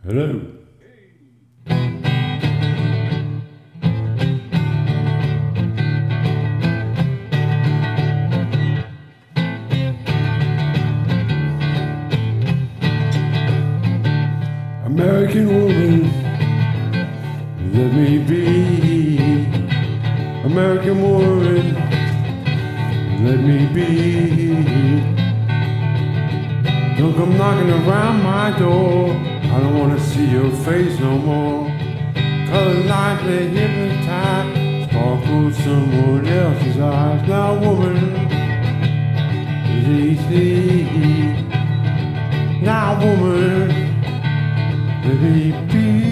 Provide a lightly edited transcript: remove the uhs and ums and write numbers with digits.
Hello. American woman, let me be. American woman, let me be. Don't come knocking around my door. I don't wanna see your face no more. Colored lights they hypnotize, sparkle someone else's eyes. Now woman, is easy. Now woman, let me be.